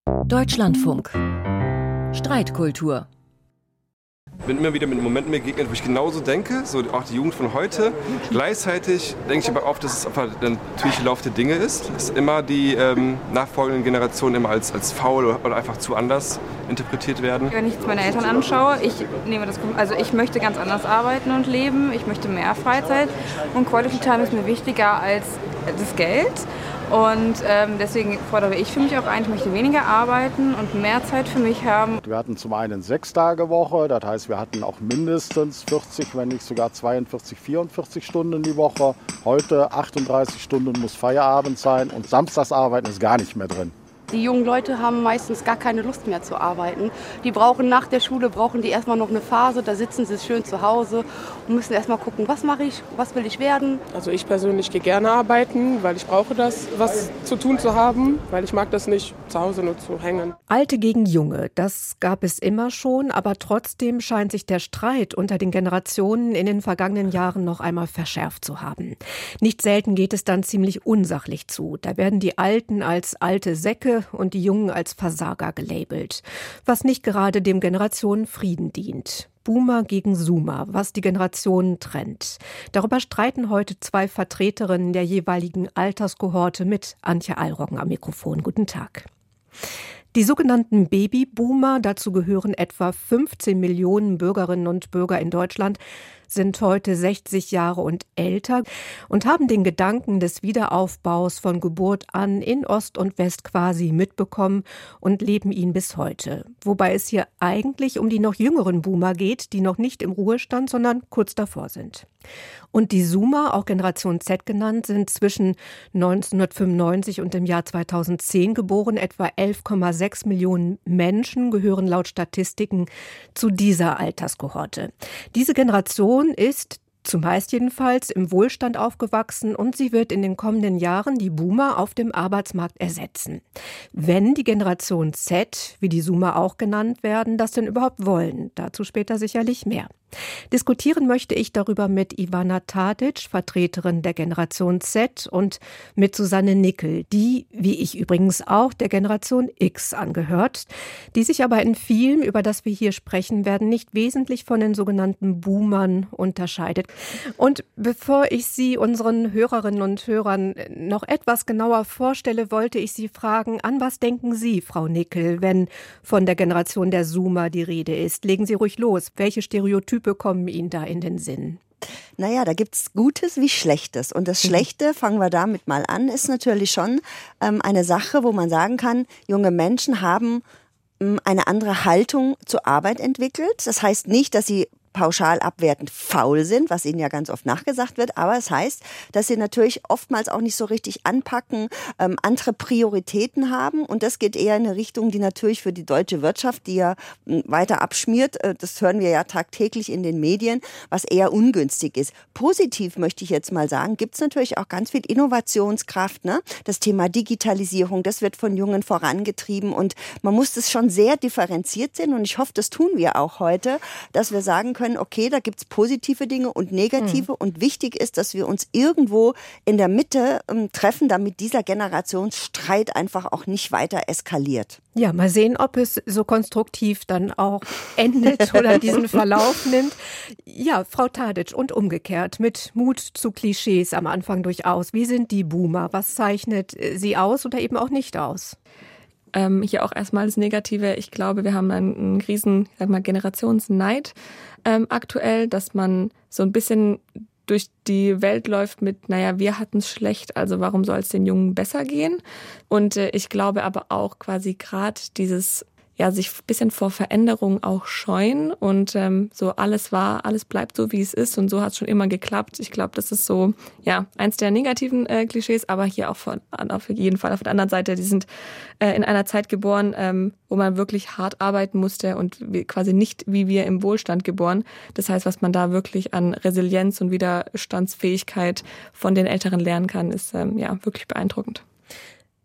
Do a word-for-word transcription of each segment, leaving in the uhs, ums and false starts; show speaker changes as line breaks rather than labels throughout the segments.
Deutschlandfunk. Streitkultur.
Ich bin immer wieder mit Momenten begegnet, wo ich genauso denke, so auch die Jugend von heute. Gleichzeitig denke ich aber oft, dass es einfach der natürliche Lauf der Dinge ist, dass immer die ähm, nachfolgenden Generationen immer als, als faul oder, oder einfach zu anders interpretiert werden.
Wenn ich jetzt meine Eltern anschaue, ich nehme das, also ich möchte ganz anders arbeiten und leben, ich möchte mehr Freizeit und Quality Time ist mir wichtiger als das Geld. Und ähm, deswegen fordere ich für mich auch ein, ich möchte weniger arbeiten und mehr Zeit für mich haben.
Wir hatten zum einen sechs Tage Woche, das heißt, wir hatten auch mindestens vierzig, wenn nicht sogar zweiundvierzig, vierundvierzig Stunden die Woche. Heute achtunddreißig Stunden muss Feierabend sein und Samstagsarbeiten ist gar nicht mehr drin.
Die jungen Leute haben meistens gar keine Lust mehr zu arbeiten. Die brauchen nach der Schule, brauchen die erstmal noch eine Phase, da sitzen sie schön zu Hause und müssen erstmal gucken, was mache ich, was will ich werden.
Also ich persönlich gehe gerne arbeiten, weil ich brauche das, was zu tun zu haben, weil ich mag das nicht, zu Hause nur zu hängen.
Alte gegen Junge, das gab es immer schon, aber trotzdem scheint sich der Streit unter den Generationen in den vergangenen Jahren noch einmal verschärft zu haben. Nicht selten geht es dann ziemlich unsachlich zu. Da werden die Alten als alte Säcke und die Jungen als Versager gelabelt, was nicht gerade dem Generationenfrieden dient. Boomer gegen Zoomer, was die Generationen trennt. Darüber streiten heute zwei Vertreterinnen der jeweiligen Alterskohorte mit Antje Allroggen am Mikrofon. Guten Tag. Die sogenannten Babyboomer, dazu gehören etwa fünfzehn Millionen Bürgerinnen und Bürger in Deutschland, sind heute sechzig Jahre und älter und haben den Gedanken des Wiederaufbaus von Geburt an in Ost und West quasi mitbekommen und leben ihn bis heute. Wobei es hier eigentlich um die noch jüngeren Boomer geht, die noch nicht im Ruhestand, sondern kurz davor sind. Und die Zoomer, auch Generation Z genannt, sind zwischen neunzehnhundertfünfundneunzig und dem Jahr zweitausendzehn geboren. Etwa elf Komma sechs Millionen Menschen gehören laut Statistiken zu dieser Alterskohorte. Diese Generation ist zumeist jedenfalls im Wohlstand aufgewachsen und sie wird in den kommenden Jahren die Boomer auf dem Arbeitsmarkt ersetzen. Wenn die Generation Z, wie die Zoomer auch genannt werden, das denn überhaupt wollen. Dazu später sicherlich mehr. Diskutieren möchte ich darüber mit Ivana Tadic, Vertreterin der Generation Z, und mit Susanne Nickel, die, wie ich übrigens auch, der Generation X angehört, die sich aber in vielem, über das wir hier sprechen werden, nicht wesentlich von den sogenannten Boomern unterscheidet. Und bevor ich Sie unseren Hörerinnen und Hörern noch etwas genauer vorstelle, wollte ich Sie fragen, an was denken Sie, Frau Nickel, wenn von der Generation der Zoomer die Rede ist? Legen Sie ruhig los. Welche Stereotype kommen Ihnen da in den Sinn?
Naja, da gibt's Gutes wie Schlechtes. Und das Schlechte, fangen wir damit mal an, ist natürlich schon ähm, eine Sache, wo man sagen kann, junge Menschen haben ähm, eine andere Haltung zur Arbeit entwickelt. Das heißt nicht, dass sie pauschal abwertend faul sind, was ihnen ja ganz oft nachgesagt wird, aber es heißt, dass sie natürlich oftmals auch nicht so richtig anpacken, ähm, andere Prioritäten haben, und das geht eher in eine Richtung, die natürlich für die deutsche Wirtschaft, die ja m, weiter abschmiert, äh, das hören wir ja tagtäglich in den Medien, was eher ungünstig ist. Positiv möchte ich jetzt mal sagen, gibt es natürlich auch ganz viel Innovationskraft, ne? Das Thema Digitalisierung, das wird von Jungen vorangetrieben und man muss das schon sehr differenziert sehen, und ich hoffe, das tun wir auch heute, dass wir sagen können, okay, da gibt es positive Dinge und negative, mhm. und wichtig ist, dass wir uns irgendwo in der Mitte ähm, treffen, damit dieser Generationsstreit einfach auch nicht weiter eskaliert.
Ja, mal sehen, ob es so konstruktiv dann auch endet oder diesen Verlauf nimmt. Ja, Frau Tadic, und umgekehrt, mit Mut zu Klischees am Anfang durchaus. Wie sind die Boomer? Was zeichnet sie aus oder eben auch nicht aus?
Ähm, hier auch erstmal das Negative. Ich glaube, wir haben einen, einen riesen, sag mal, Generationsneid ähm, aktuell, dass man so ein bisschen durch die Welt läuft mit, naja, wir hatten es schlecht, also warum soll es den Jungen besser gehen? Und äh, ich glaube aber auch quasi gerade dieses, ja, sich ein bisschen vor Veränderung auch scheuen und ähm, so alles war, alles bleibt so, wie es ist, und so hat es schon immer geklappt. Ich glaube, das ist so, ja, eins der negativen äh, Klischees, aber hier auch von, auf jeden Fall auf der anderen Seite, die sind äh, in einer Zeit geboren, ähm, wo man wirklich hart arbeiten musste und wie, quasi nicht wie wir im Wohlstand geboren. Das heißt, was man da wirklich an Resilienz und Widerstandsfähigkeit von den Älteren lernen kann, ist ähm, ja wirklich beeindruckend.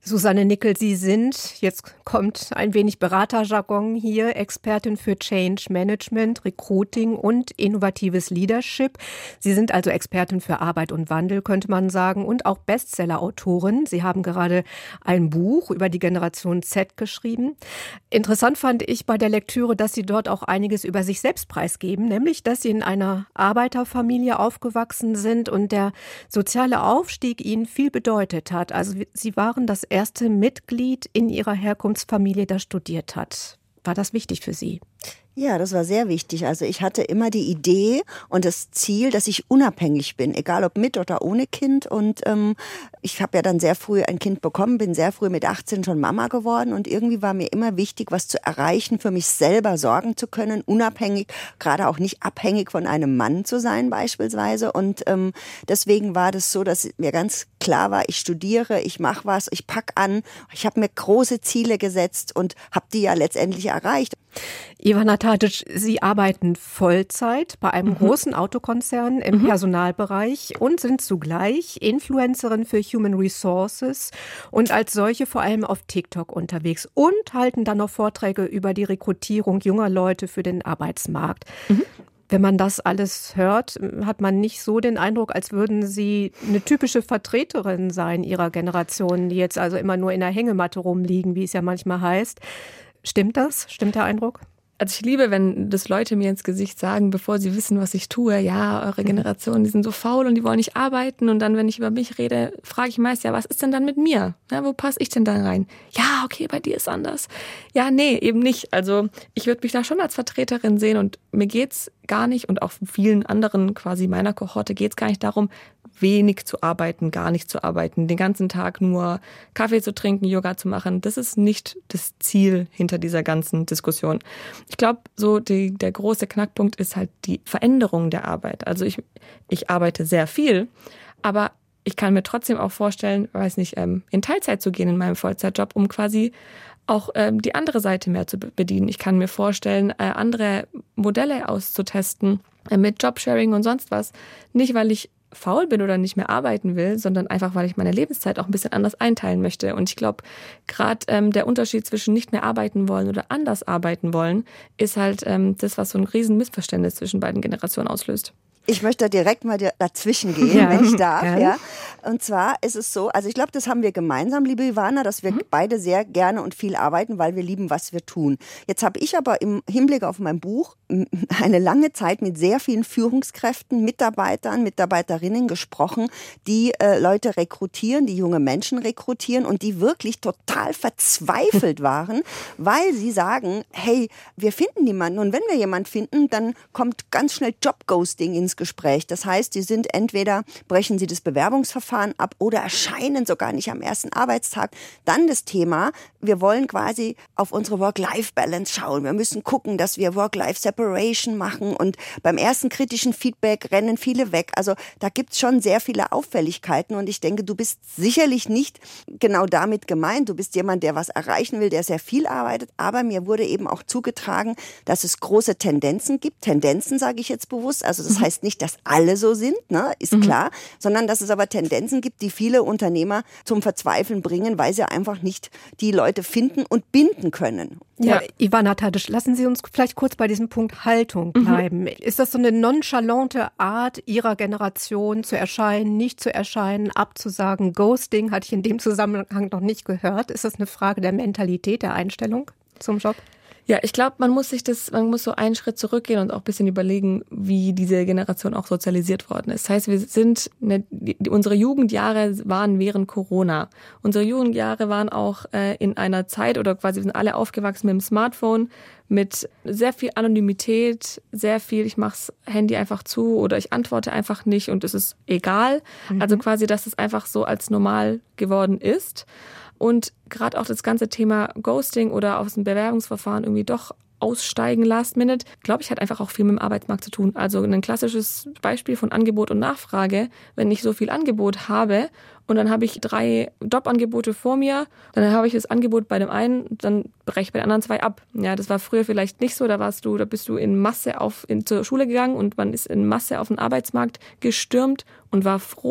Susanne Nickel, Sie sind, jetzt kommt ein wenig Beraterjargon hier, Expertin für Change Management, Recruiting und innovatives Leadership. Sie sind also Expertin für Arbeit und Wandel, könnte man sagen, und auch Bestseller-Autorin. Sie haben gerade ein Buch über die Generation Z geschrieben. Interessant fand ich bei der Lektüre, dass Sie dort auch einiges über sich selbst preisgeben, nämlich, dass Sie in einer Arbeiterfamilie aufgewachsen sind und der soziale Aufstieg Ihnen viel bedeutet hat. Also Sie waren das erste Mitglied in Ihrer Herkunftsfamilie, das studiert hat. War das wichtig für Sie?
Ja, das war sehr wichtig. Also ich hatte immer die Idee und das Ziel, dass ich unabhängig bin, egal ob mit oder ohne Kind. Und ähm, ich habe ja dann sehr früh ein Kind bekommen, bin sehr früh mit achtzehn schon Mama geworden. Und irgendwie war mir immer wichtig, was zu erreichen, für mich selber sorgen zu können, unabhängig, gerade auch nicht abhängig von einem Mann zu sein beispielsweise. Und ähm, deswegen war das so, dass mir ganz klar war, ich studiere, ich mache was, ich pack an. Ich habe mir große Ziele gesetzt und habe die ja letztendlich erreicht.
Ivana Tadic, Sie arbeiten Vollzeit bei einem mhm. großen Autokonzern im mhm. Personalbereich und sind zugleich Influencerin für Human Resources und als solche vor allem auf TikTok unterwegs und halten dann noch Vorträge über die Rekrutierung junger Leute für den Arbeitsmarkt. Mhm. Wenn man das alles hört, hat man nicht so den Eindruck, als würden Sie eine typische Vertreterin sein Ihrer Generation, die jetzt also immer nur in der Hängematte rumliegen, wie es ja manchmal heißt. Stimmt das? Stimmt der Eindruck?
Also ich liebe, wenn das Leute mir ins Gesicht sagen, bevor sie wissen, was ich tue, ja, eure Generation, die sind so faul und die wollen nicht arbeiten. Und dann, wenn ich über mich rede, frage ich meist, ja, was ist denn dann mit mir? Ja, wo passe ich denn dann rein? Ja, okay, bei dir ist anders. Ja, nee, eben nicht. Also ich würde mich da schon als Vertreterin sehen und mir geht's gar nicht und auch vielen anderen quasi meiner Kohorte geht's gar nicht darum, wenig zu arbeiten, gar nicht zu arbeiten, den ganzen Tag nur Kaffee zu trinken, Yoga zu machen. Das ist nicht das Ziel hinter dieser ganzen Diskussion. Ich glaube, so die, der große Knackpunkt ist halt die Veränderung der Arbeit. Also ich, ich arbeite sehr viel, aber ich kann mir trotzdem auch vorstellen, weiß nicht, ähm, in Teilzeit zu gehen in meinem Vollzeitjob, um quasi auch ähm, die andere Seite mehr zu bedienen. Ich kann mir vorstellen, äh, andere Modelle auszutesten äh, mit Jobsharing und sonst was. Nicht, weil ich faul bin oder nicht mehr arbeiten will, sondern einfach, weil ich meine Lebenszeit auch ein bisschen anders einteilen möchte. Und ich glaube, gerade ähm, der Unterschied zwischen nicht mehr arbeiten wollen oder anders arbeiten wollen, ist halt ähm, das, was so ein riesen Missverständnis zwischen beiden Generationen auslöst.
Ich möchte direkt mal dazwischen gehen, ja, wenn ich darf. Ja. Ja. Und zwar ist es so, also ich glaube, das haben wir gemeinsam, liebe Ivana, dass wir mhm. beide sehr gerne und viel arbeiten, weil wir lieben, was wir tun. Jetzt habe ich aber im Hinblick auf mein Buch eine lange Zeit mit sehr vielen Führungskräften, Mitarbeitern, Mitarbeiterinnen gesprochen, die äh, Leute rekrutieren, die junge Menschen rekrutieren und die wirklich total verzweifelt waren, weil sie sagen, hey, wir finden niemanden und wenn wir jemanden finden, dann kommt ganz schnell Jobghosting ins Gespräch. Das heißt, sie sind entweder, brechen sie das Bewerbungsverfahren ab oder erscheinen sogar nicht am ersten Arbeitstag. Dann das Thema, wir wollen quasi auf unsere Work-Life-Balance schauen. Wir müssen gucken, dass wir Work-Life-Separation machen und beim ersten kritischen Feedback rennen viele weg. Also da gibt's schon sehr viele Auffälligkeiten und ich denke, du bist sicherlich nicht genau damit gemeint. Du bist jemand, der was erreichen will, der sehr viel arbeitet, aber mir wurde eben auch zugetragen, dass es große Tendenzen gibt. Tendenzen sage ich jetzt bewusst, also das heißt nicht, dass alle so sind, ne, ist mhm. klar, sondern dass es aber Tendenzen gibt, die viele Unternehmer zum Verzweifeln bringen, weil sie einfach nicht die Leute finden und binden können.
Ja, ja. Ivana Tadic, lassen Sie uns vielleicht kurz bei diesem Punkt Haltung bleiben. Mhm. Ist das so eine nonchalante Art Ihrer Generation zu erscheinen, nicht zu erscheinen, abzusagen? Ghosting hatte ich in dem Zusammenhang noch nicht gehört. Ist das eine Frage der Mentalität, der Einstellung zum Job?
Ja, ich glaube, man muss sich das, man muss so einen Schritt zurückgehen und auch ein bisschen überlegen, wie diese Generation auch sozialisiert worden ist. Das heißt, wir sind, eine, die, unsere Jugendjahre waren während Corona. Unsere Jugendjahre waren auch äh, in einer Zeit oder quasi wir sind alle aufgewachsen mit dem Smartphone, mit sehr viel Anonymität, sehr viel, ich mach's Handy einfach zu oder ich antworte einfach nicht und es ist egal. Mhm. Also quasi, dass es einfach so als normal geworden ist. Und gerade auch das ganze Thema Ghosting oder aus dem Bewerbungsverfahren irgendwie doch aussteigen last minute, glaube ich, hat einfach auch viel mit dem Arbeitsmarkt zu tun. Also ein klassisches Beispiel von Angebot und Nachfrage, wenn ich so viel Angebot habe und dann habe ich drei Jobangebote vor mir, dann habe ich das Angebot bei dem einen, dann breche ich bei den anderen zwei ab. Ja, das war früher vielleicht nicht so, da warst du, da bist du in Masse auf in, zur Schule gegangen und man ist in Masse auf den Arbeitsmarkt gestürmt und war froh,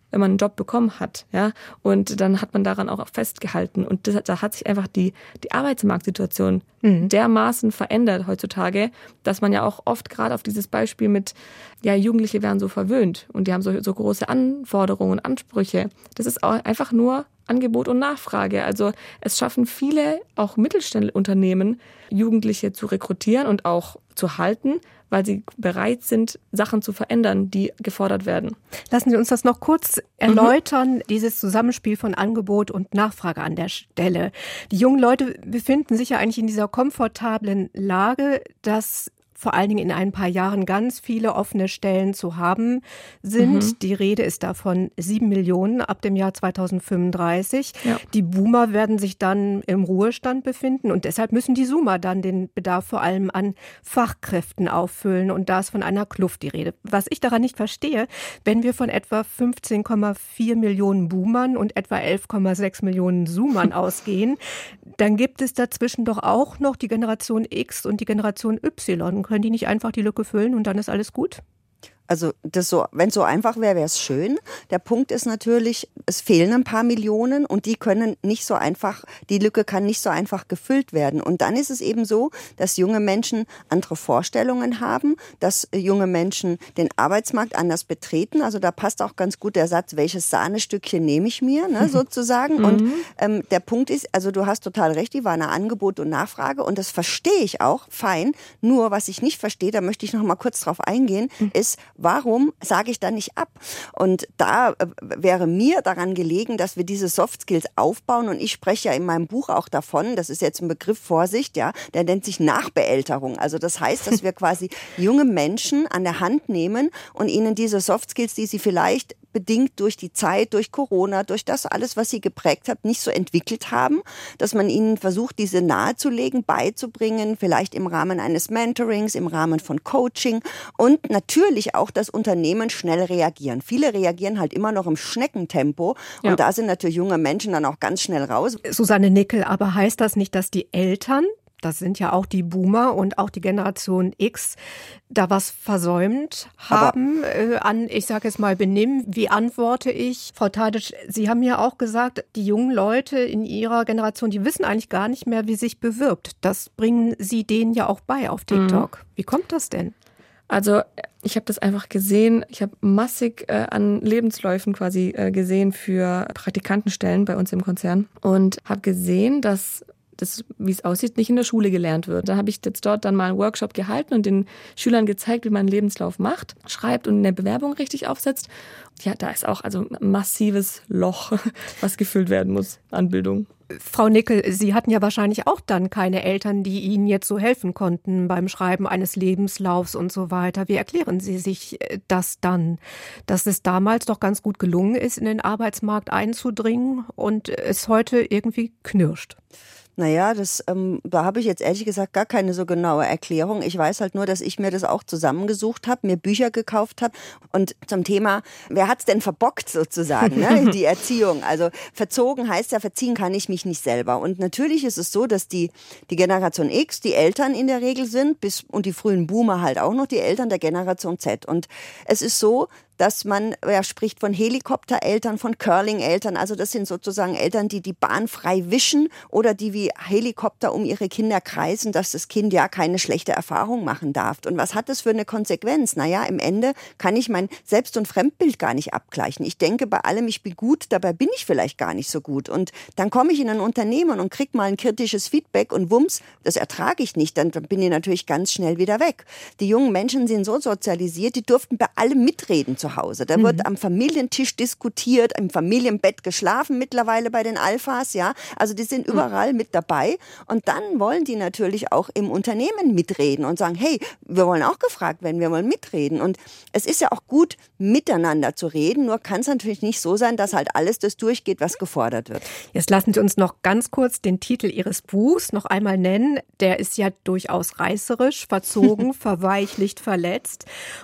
wenn man einen Job bekommen hat. Ja? Und dann hat man daran auch festgehalten. Und das, da hat sich einfach die, die Arbeitsmarktsituation mhm. dermaßen verändert heutzutage, dass man ja auch oft gerade auf dieses Beispiel mit, ja, Jugendliche werden so verwöhnt und die haben so, so große Anforderungen und Ansprüche. Das ist auch einfach nur Angebot und Nachfrage. Also es schaffen viele, auch Mittelständlerunternehmen, Jugendliche zu rekrutieren und auch zu halten, weil sie bereit sind, Sachen zu verändern, die gefordert werden.
Lassen Sie uns das noch kurz erläutern, mhm. dieses Zusammenspiel von Angebot und Nachfrage an der Stelle. Die jungen Leute befinden sich ja eigentlich in dieser komfortablen Lage, dass vor allen Dingen in ein paar Jahren ganz viele offene Stellen zu haben sind. Mhm. Die Rede ist da von sieben Millionen ab dem Jahr zweitausendfünfunddreißig. Ja. Die Boomer werden sich dann im Ruhestand befinden und deshalb müssen die Zoomer dann den Bedarf vor allem an Fachkräften auffüllen und da ist von einer Kluft die Rede. Was ich daran nicht verstehe, wenn wir von etwa fünfzehn Komma vier Millionen Boomern und etwa elf Komma sechs Millionen Zoomern ausgehen, dann gibt es dazwischen doch auch noch die Generation X und die Generation Y. Können die nicht einfach die Lücke füllen und dann ist alles gut?
Also das so, wenn es so einfach wäre, wäre es schön. Der Punkt ist natürlich, es fehlen ein paar Millionen und die können nicht so einfach, die Lücke kann nicht so einfach gefüllt werden. Und dann ist es eben so, dass junge Menschen andere Vorstellungen haben, dass junge Menschen den Arbeitsmarkt anders betreten. Also da passt auch ganz gut der Satz, welches Sahnestückchen nehme ich mir, ne, sozusagen. Mhm. Und ähm, der Punkt ist, also du hast total recht, die war eine Angebot und Nachfrage und das verstehe ich auch, fein. Nur was ich nicht verstehe, da möchte ich noch mal kurz drauf eingehen, mhm. ist, warum sage ich da nicht ab? Und da äh, wäre mir daran gelegen, dass wir diese Soft Skills aufbauen. Und ich spreche ja in meinem Buch auch davon, das ist jetzt ein Begriff, Vorsicht, ja, der nennt sich Nachbeälterung. Also das heißt, dass wir quasi junge Menschen an der Hand nehmen und ihnen diese Soft Skills, die sie vielleicht bedingt durch die Zeit, durch Corona, durch das alles, was sie geprägt hat, nicht so entwickelt haben, dass man ihnen versucht, diese nahezulegen, beizubringen, vielleicht im Rahmen eines Mentorings, im Rahmen von Coaching und natürlich auch das Unternehmen schnell reagieren. Viele reagieren halt immer noch im Schneckentempo ja. und da sind natürlich junge Menschen dann auch ganz schnell raus.
Susanne Nickel, aber heißt das nicht, dass die Eltern, das sind ja auch die Boomer und auch die Generation X, da was versäumt haben äh, an, ich sage jetzt mal, Benimm. Wie antworte ich? Frau Tadic, Sie haben ja auch gesagt, die jungen Leute in Ihrer Generation, die wissen eigentlich gar nicht mehr, wie sich bewirbt. Das bringen Sie denen ja auch bei auf TikTok. Mhm. Wie kommt das denn?
Also ich habe das einfach gesehen, ich habe massig äh, an Lebensläufen quasi äh, gesehen für Praktikantenstellen bei uns im Konzern und habe gesehen, dass das, wie es aussieht, nicht in der Schule gelernt wird. Da habe ich jetzt dort dann mal einen Workshop gehalten und den Schülern gezeigt, wie man einen Lebenslauf macht, schreibt und eine Bewerbung richtig aufsetzt. Ja, da ist auch also ein massives Loch, was gefüllt werden muss an Bildung.
Frau Nickel, Sie hatten ja wahrscheinlich auch dann keine Eltern, die Ihnen jetzt so helfen konnten beim Schreiben eines Lebenslaufs und so weiter. Wie erklären Sie sich das dann, dass es damals doch ganz gut gelungen ist, in den Arbeitsmarkt einzudringen und es heute irgendwie knirscht?
Naja, das, ähm, da habe ich jetzt ehrlich gesagt gar keine so genaue Erklärung. Ich weiß halt nur, dass ich mir das auch zusammengesucht habe, mir Bücher gekauft habe und zum Thema, wer hat's denn verbockt sozusagen, ne? Die Erziehung. Also verzogen heißt ja, verziehen kann ich mich nicht selber. Und natürlich ist es so, dass die, die Generation X die Eltern in der Regel sind bis, und die frühen Boomer halt auch noch die Eltern der Generation Z. Und es ist so, dass man, er spricht von Helikoptereltern, von Curling-Eltern, also das sind sozusagen Eltern, die die Bahn frei wischen oder die wie Helikopter um ihre Kinder kreisen, dass das Kind ja keine schlechte Erfahrung machen darf. Und was hat das für eine Konsequenz? Naja, im Ende kann ich mein Selbst- und Fremdbild gar nicht abgleichen. Ich denke bei allem, ich bin gut, dabei bin ich vielleicht gar nicht so gut. Und dann komme ich in ein Unternehmen und kriege mal ein kritisches Feedback und wumms, das ertrage ich nicht, dann bin ich natürlich ganz schnell wieder weg. Die jungen Menschen sind so sozialisiert, die durften bei allem mitreden zu Hause. Da wird mhm. am Familientisch diskutiert, im Familienbett geschlafen mittlerweile bei den Alphas, ja. Also die sind überall mit dabei und dann wollen die natürlich auch im Unternehmen mitreden und sagen, hey, wir wollen auch gefragt werden, wir wollen mitreden. Und es ist ja auch gut, miteinander zu reden, nur kann es natürlich nicht so sein, dass halt alles das durchgeht, was gefordert wird.
Jetzt lassen Sie uns noch ganz kurz den Titel Ihres Buchs noch einmal nennen. Der ist ja durchaus reißerisch, verzogen, verweichlicht, verletzt. Und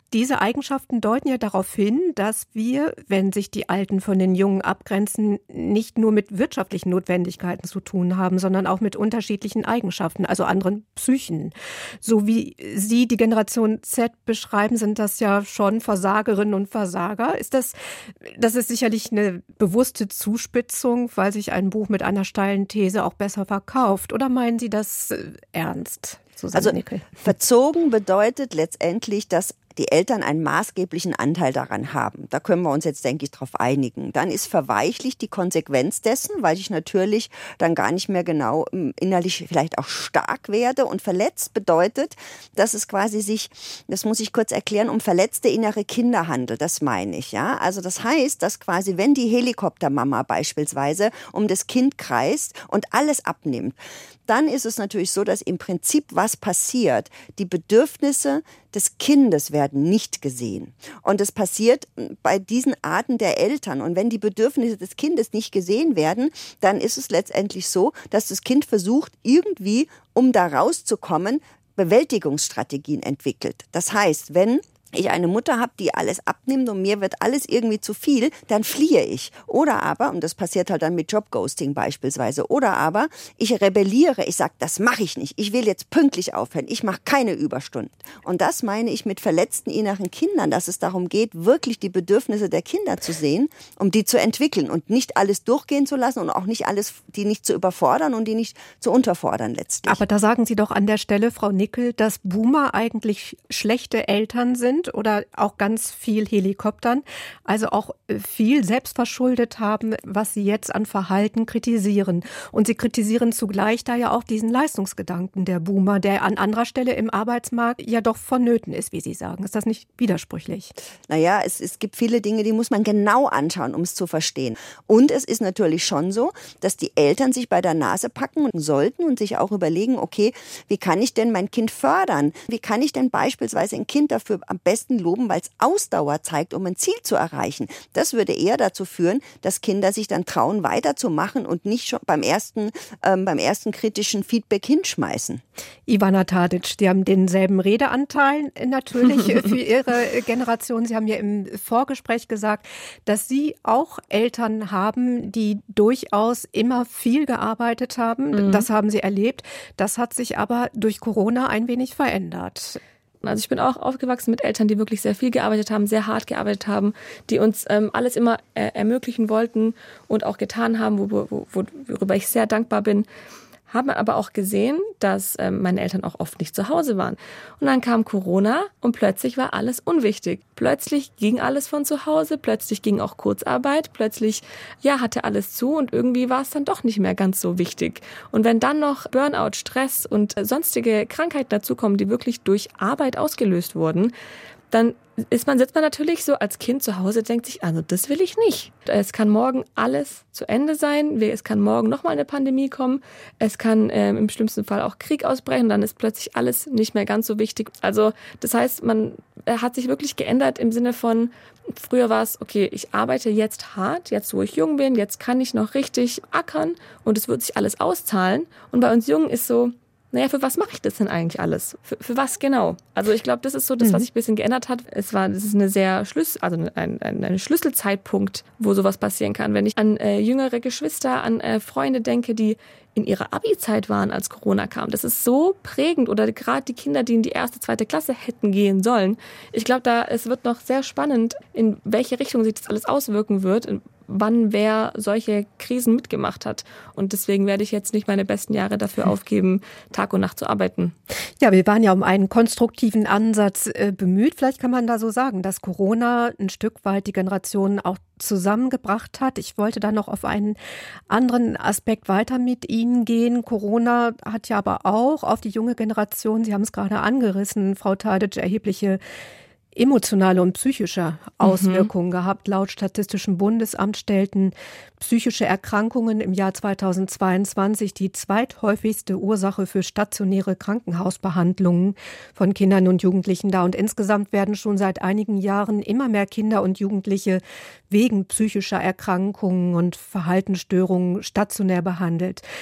diese Eigenschaften deuten ja darauf hin, dass wir, wenn sich die Alten von den Jungen abgrenzen, nicht nur mit wirtschaftlichen Notwendigkeiten zu tun haben, sondern auch mit unterschiedlichen Eigenschaften, also anderen Psychen. So wie Sie die Generation Z beschreiben, sind das ja schon Versagerinnen und Versager. Ist das, das ist sicherlich eine bewusste Zuspitzung, weil sich ein Buch mit einer steilen These auch besser verkauft. Oder meinen Sie das ernst, Susanne
Also
Nickel?
verzogen bedeutet letztendlich, dass die Eltern einen maßgeblichen Anteil daran haben. Da können wir uns jetzt, denke ich, darauf einigen. Dann ist verweichlicht die Konsequenz dessen, weil ich natürlich dann gar nicht mehr genau innerlich vielleicht auch stark werde. Und verletzt bedeutet, dass es quasi sich, das muss ich kurz erklären, um verletzte innere Kinder handelt. Das meine ich, ja. Also das heißt, dass quasi, wenn die Helikoptermama beispielsweise um das Kind kreist und alles abnimmt, dann ist es natürlich so, dass im Prinzip was passiert. Die Bedürfnisse des Kindes werden nicht gesehen. Und es passiert bei diesen Arten der Eltern. Und wenn die Bedürfnisse des Kindes nicht gesehen werden, dann ist es letztendlich so, dass das Kind versucht, irgendwie, um da rauszukommen, Bewältigungsstrategien entwickelt. Das heißt, wenn ich eine Mutter habe, die alles abnimmt und mir wird alles irgendwie zu viel, dann fliehe ich. Oder aber, und das passiert halt dann mit Jobghosting beispielsweise, oder aber ich rebelliere, ich sage, das mache ich nicht, ich will jetzt pünktlich aufhören, ich mache keine Überstunden. Und das meine ich mit verletzten inneren Kindern, dass es darum geht, wirklich die Bedürfnisse der Kinder zu sehen, um die zu entwickeln und nicht alles durchgehen zu lassen und auch nicht alles, die nicht zu überfordern und die nicht zu unterfordern letztlich.
Aber da sagen Sie doch an der Stelle, Frau Nickel, dass Boomer eigentlich schlechte Eltern sind oder auch ganz viel Helikoptern, also auch viel selbstverschuldet haben, was sie jetzt an Verhalten kritisieren. Und sie kritisieren zugleich da ja auch diesen Leistungsgedanken der Boomer, der an anderer Stelle im Arbeitsmarkt ja doch vonnöten ist, wie Sie sagen. Ist das nicht widersprüchlich?
Naja, es, es gibt viele Dinge, die muss man genau anschauen, um es zu verstehen. Und es ist natürlich schon so, dass die Eltern sich bei der Nase packen sollten und sich auch überlegen, okay, wie kann ich denn mein Kind fördern? Wie kann ich denn beispielsweise ein Kind dafür am besten loben, weil es Ausdauer zeigt, um ein Ziel zu erreichen. Das würde eher dazu führen, dass Kinder sich dann trauen, weiterzumachen und nicht schon beim ersten, ähm, beim ersten kritischen Feedback hinschmeißen.
Ivana Tadic, Sie haben denselben Redeanteil natürlich für Ihre Generation. Sie haben ja im Vorgespräch gesagt, dass Sie auch Eltern haben, die durchaus immer viel gearbeitet haben. Mhm. Das haben Sie erlebt. Das hat sich aber durch Corona ein wenig verändert.
Also ich bin auch aufgewachsen mit Eltern, die wirklich sehr viel gearbeitet haben, sehr hart gearbeitet haben, die uns ähm, alles immer äh, ermöglichen wollten und auch getan haben, wo, wo, worüber ich sehr dankbar bin. Haben aber auch gesehen, dass ähm, meine Eltern auch oft nicht zu Hause waren. Und dann kam Corona und plötzlich war alles unwichtig. Plötzlich ging alles von zu Hause, plötzlich ging auch Kurzarbeit, plötzlich ja hatte alles zu und irgendwie war es dann doch nicht mehr ganz so wichtig. Und wenn dann noch Burnout, Stress und sonstige Krankheiten dazukommen, die wirklich durch Arbeit ausgelöst wurden, dann ist man, sitzt man natürlich so als Kind zu Hause, denkt sich, also das will ich nicht. Es kann morgen alles zu Ende sein, es kann morgen nochmal eine Pandemie kommen, es kann ähm, im schlimmsten Fall auch Krieg ausbrechen, dann ist plötzlich alles nicht mehr ganz so wichtig. Also das heißt, man hat sich wirklich geändert im Sinne von, früher war es, okay, ich arbeite jetzt hart, jetzt wo ich jung bin, jetzt kann ich noch richtig ackern und es wird sich alles auszahlen. Und bei uns Jungen ist so, naja, für was mache ich das denn eigentlich alles? Für, für was genau? Also ich glaube, das ist so das, was sich ein bisschen geändert hat. Es war, das ist eine sehr Schlüssel, also ein, ein, ein Schlüsselzeitpunkt, wo sowas passieren kann. Wenn ich an äh, jüngere Geschwister, an äh, Freunde denke, die in ihrer Abi-Zeit waren, als Corona kam. Das ist so prägend. Oder gerade die Kinder, die in die erste, zweite Klasse hätten gehen sollen. Ich glaube, da es wird noch sehr spannend, in welche Richtung sich das alles auswirken wird, wann wer solche Krisen mitgemacht hat. Und deswegen werde ich jetzt nicht meine besten Jahre dafür aufgeben, Tag und Nacht zu arbeiten.
Ja, wir waren ja um einen konstruktiven Ansatz äh, bemüht. Vielleicht kann man da so sagen, dass Corona ein Stück weit die Generationen auch zusammengebracht hat. Ich wollte da noch auf einen anderen Aspekt weiter mit Ihnen gehen. Corona hat ja aber auch auf die junge Generation, Sie haben es gerade angerissen, Frau Tadic, erhebliche emotionale und psychische Auswirkungen mhm. gehabt. Laut Statistischem Bundesamt stellten psychische Erkrankungen im Jahr zweitausendzweiundzwanzig die zweithäufigste Ursache für stationäre Krankenhausbehandlungen von Kindern und Jugendlichen dar. Und insgesamt werden schon seit einigen Jahren immer mehr Kinder und Jugendliche wegen psychischer Erkrankungen und Verhaltensstörungen stationär behandelt.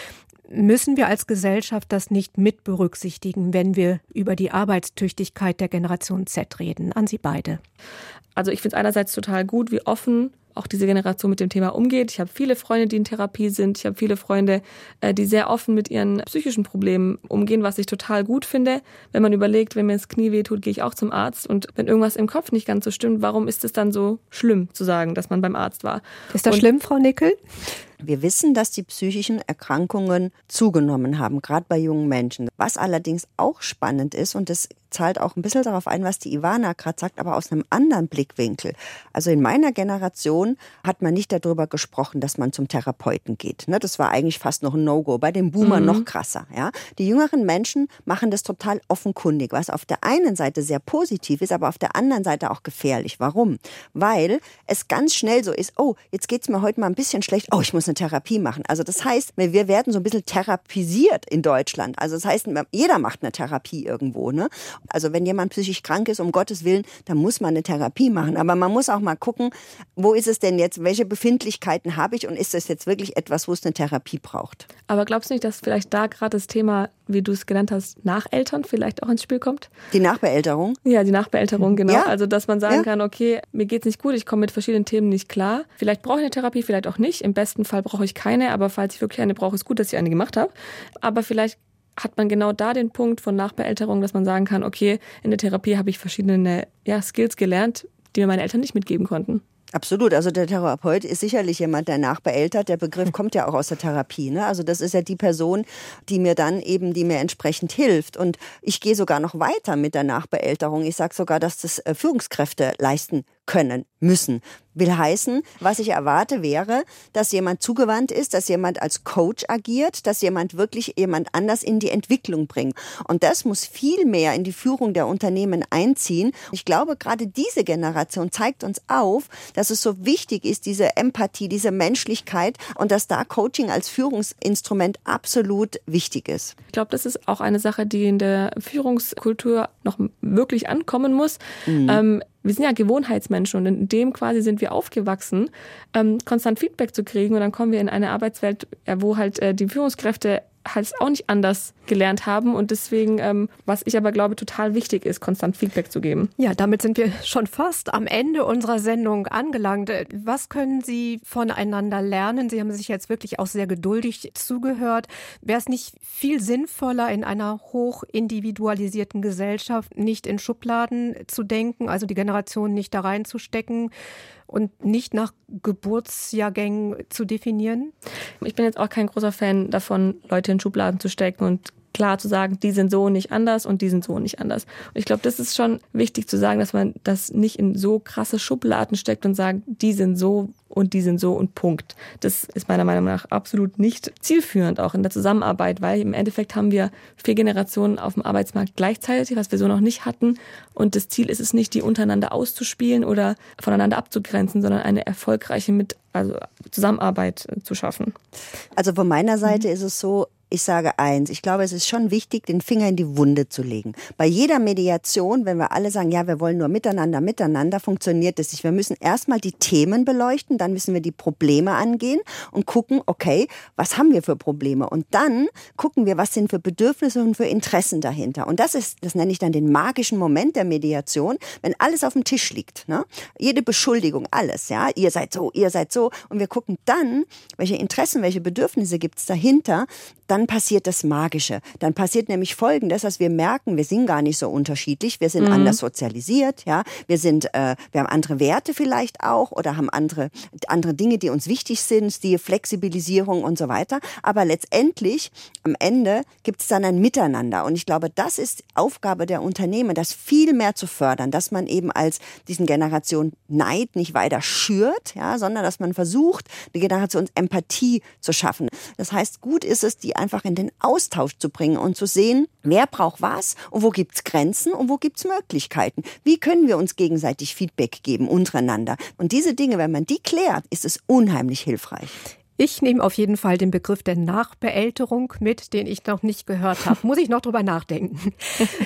Müssen wir als Gesellschaft das nicht mit berücksichtigen, wenn wir über die Arbeitstüchtigkeit der Generation Z reden? An Sie beide.
Also ich finde es einerseits total gut, wie offen auch diese Generation mit dem Thema umgeht. Ich habe viele Freunde, die in Therapie sind. Ich habe viele Freunde, die sehr offen mit ihren psychischen Problemen umgehen, was ich total gut finde. Wenn man überlegt, wenn mir das Knie wehtut, gehe ich auch zum Arzt. Und wenn irgendwas im Kopf nicht ganz so stimmt, warum ist es dann so schlimm zu sagen, dass man beim Arzt war?
Ist das
Und
schlimm, Frau Nickel?
Wir wissen, dass die psychischen Erkrankungen zugenommen haben, gerade bei jungen Menschen. Was allerdings auch spannend ist, und das zahlt auch ein bisschen darauf ein, was die Ivana gerade sagt, aber aus einem anderen Blickwinkel. Also in meiner Generation hat man nicht darüber gesprochen, dass man zum Therapeuten geht. Das war eigentlich fast noch ein No-Go. Bei den Boomern mhm. noch krasser. Ja? Die jüngeren Menschen machen das total offenkundig, was auf der einen Seite sehr positiv ist, aber auf der anderen Seite auch gefährlich. Warum? Weil es ganz schnell so ist, oh, jetzt geht's mir heute mal ein bisschen schlecht, oh, ich muss eine Therapie machen. Also das heißt, wir werden so ein bisschen therapisiert in Deutschland. Also das heißt, jeder macht eine Therapie irgendwo. Ne? Also wenn jemand psychisch krank ist, um Gottes Willen, dann muss man eine Therapie machen. Aber man muss auch mal gucken, wo ist es denn jetzt, welche Befindlichkeiten habe ich und ist das jetzt wirklich etwas, wo es eine Therapie braucht?
Aber glaubst du nicht, dass vielleicht da gerade das Thema, wie du es genannt hast, Nacheltern vielleicht auch ins Spiel kommt?
Die Nachbeälterung?
Ja, die Nachbeälterung, genau.
Ja.
Also dass man sagen
ja.
kann, okay, mir geht's nicht gut, ich komme mit verschiedenen Themen nicht klar. Vielleicht brauche ich eine Therapie, vielleicht auch nicht. Im besten Fall brauche ich keine, aber falls ich wirklich eine brauche, ist gut, dass ich eine gemacht habe. Aber vielleicht hat man genau da den Punkt von Nachbeälterung, dass man sagen kann, okay, in der Therapie habe ich verschiedene ja, Skills gelernt, die mir meine Eltern nicht mitgeben konnten.
Absolut, also der Therapeut ist sicherlich jemand, der nachbeältert. Der Begriff kommt ja auch aus der Therapie. Ne? Also das ist ja die Person, die mir dann eben, die mir entsprechend hilft. Und ich gehe sogar noch weiter mit der Nachbeälterung. Ich sage sogar, dass das Führungskräfte leisten können, müssen. Will heißen, was ich erwarte wäre, dass jemand zugewandt ist, dass jemand als Coach agiert, dass jemand wirklich jemand anders in die Entwicklung bringt. Und das muss viel mehr in die Führung der Unternehmen einziehen. Ich glaube, gerade diese Generation zeigt uns auf, dass es so wichtig ist, diese Empathie, diese Menschlichkeit und dass da Coaching als Führungsinstrument absolut wichtig ist.
Ich glaube, das ist auch eine Sache, die in der Führungskultur noch wirklich ankommen muss. Mhm. Ähm, Wir sind ja Gewohnheitsmenschen und in dem quasi sind wir aufgewachsen, ähm, konstant Feedback zu kriegen und dann kommen wir in eine Arbeitswelt, ja, wo halt äh, die Führungskräfte halt auch nicht anders gelernt haben und deswegen, ähm, was ich aber glaube, total wichtig ist, konstant Feedback zu geben.
Ja, damit sind wir schon fast am Ende unserer Sendung angelangt. Was können Sie voneinander lernen? Sie haben sich jetzt wirklich auch sehr geduldig zugehört. Wäre es nicht viel sinnvoller, in einer hoch individualisierten Gesellschaft nicht in Schubladen zu denken, also die Generation nicht da reinzustecken und nicht nach Geburtsjahrgängen zu definieren?
Ich bin jetzt auch kein großer Fan davon, Leute in Schubladen zu stecken und klar zu sagen, die sind so nicht anders und die sind so nicht anders. Und ich glaube, das ist schon wichtig zu sagen, dass man das nicht in so krasse Schubladen steckt und sagt, die sind so und die sind so und Punkt. Das ist meiner Meinung nach absolut nicht zielführend, auch in der Zusammenarbeit, weil im Endeffekt haben wir vier Generationen auf dem Arbeitsmarkt gleichzeitig, was wir so noch nicht hatten. Und das Ziel ist es nicht, die untereinander auszuspielen oder voneinander abzugrenzen, sondern eine erfolgreiche mit, also Zusammenarbeit zu schaffen.
Also von meiner Seite mhm. ist es so, ich sage eins, ich glaube, es ist schon wichtig, den Finger in die Wunde zu legen. Bei jeder Mediation, wenn wir alle sagen, ja, wir wollen nur miteinander, miteinander, funktioniert das nicht. Wir müssen erstmal die Themen beleuchten, dann müssen wir die Probleme angehen und gucken, okay, was haben wir für Probleme? Und dann gucken wir, was sind für Bedürfnisse und für Interessen dahinter. Und das ist, das nenne ich dann den magischen Moment der Mediation, wenn alles auf dem Tisch liegt, ne? Jede Beschuldigung, alles, ja, ihr seid so, ihr seid so. Und wir gucken dann, welche Interessen, welche Bedürfnisse gibt es dahinter. Dann passiert das Magische. Dann passiert nämlich Folgendes, dass wir merken, wir sind gar nicht so unterschiedlich, wir sind mhm. anders sozialisiert, ja, wir sind, äh, wir haben andere Werte vielleicht auch oder haben andere, andere Dinge, die uns wichtig sind, die Flexibilisierung und so weiter. Aber letztendlich, am Ende gibt es dann ein Miteinander. Und ich glaube, das ist Aufgabe der Unternehmen, das viel mehr zu fördern, dass man eben als diesen Generation Neid nicht weiter schürt, ja, sondern dass man versucht, die Generation Empathie zu schaffen. Das heißt, gut ist es, die einfach in den Austausch zu bringen und zu sehen, wer braucht was und wo gibt es Grenzen und wo gibt es Möglichkeiten. Wie können wir uns gegenseitig Feedback geben untereinander? Und diese Dinge, wenn man die klärt, ist es unheimlich hilfreich.
Ich nehme auf jeden Fall den Begriff der Nachbeälterung mit, den ich noch nicht gehört habe. Muss ich noch drüber nachdenken.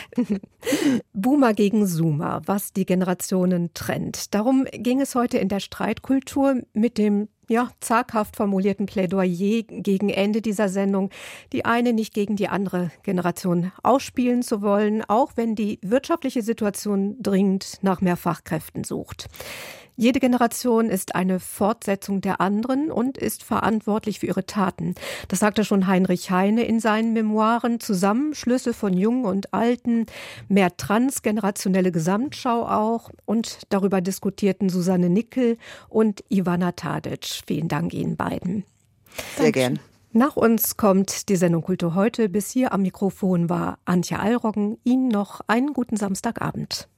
Boomer gegen Zoomer, was die Generationen trennt. Darum ging es heute in der Streitkultur mit dem ja, zaghaft formulierten Plädoyer gegen Ende dieser Sendung, die eine nicht gegen die andere Generation ausspielen zu wollen, auch wenn die wirtschaftliche Situation dringend nach mehr Fachkräften sucht. Jede Generation ist eine Fortsetzung der anderen und ist verantwortlich für ihre Taten. Das sagte schon Heinrich Heine in seinen Memoiren. Zusammenschlüsse von Jungen und Alten, mehr transgenerationelle Gesamtschau auch. Und darüber diskutierten Susanne Nickel und Ivana Tadic. Vielen Dank Ihnen beiden.
Sehr gern.
Nach uns kommt die Sendung Kultur heute. Bis hier am Mikrofon war Antje Allroggen. Ihnen noch einen guten Samstagabend.